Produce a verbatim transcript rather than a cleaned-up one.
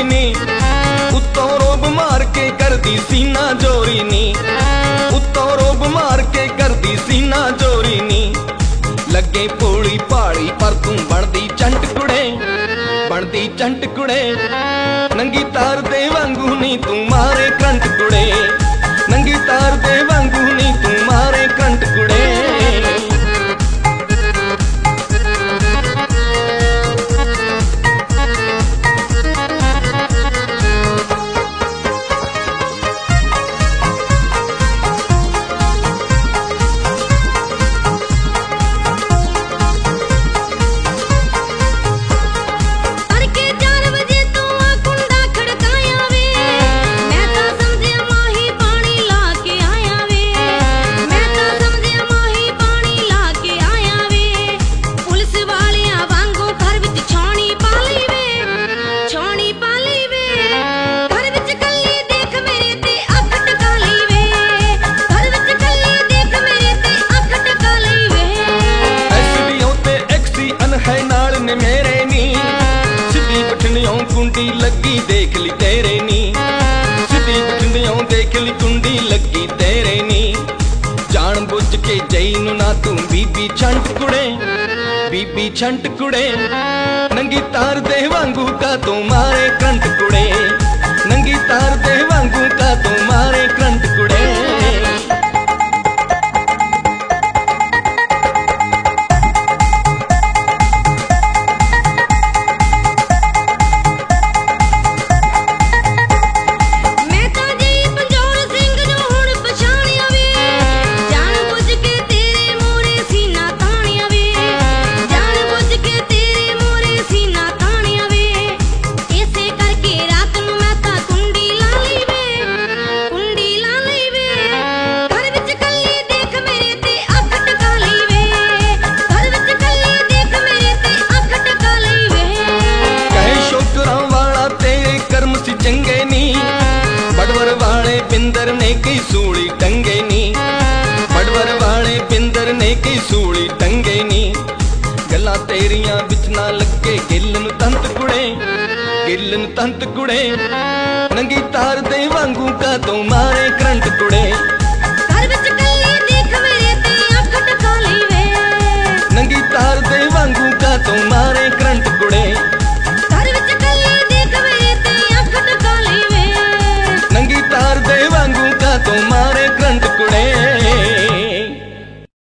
चोरी नी, उत्तों रोब मार के कर दी सीना जोरी नी, उत्तों रोब मार के कर दी सीना जोरी नी। लगे भोली भाली पर तू बनदी चंट कुड़े, बनदी चंट कुड़े। नंगी तार दे वांगू नी तू मारे करंट कुड़े, नंगी तार दे वांगू नी तू मारे करंट कुड़े। कुंडी लगी देख ली तेरे नी, सीधी बठिंडियों देख ली कुंडी लगी तेरे नी। जान बुझ के जईनू ना तू बीबी छंट कुड़े, बीबी छंट कुड़े। नंगी तार दे वांगू का तू मारे करंट कुड़े, नंगी तार दे वांगू का तू मारे करंट कुड़े। चंगे नी बड़वर वाले पिंदर ने की सूली टंगे नी, बड़वर वाले पिंदर ने की सूली टंगे नी। गल्लां तेरियां बिच ना लगे गिलन तंत कुड़े, गिलन तंत कुड़े। नंगी तार दे वांगू का तू मारे करंट कुड़े।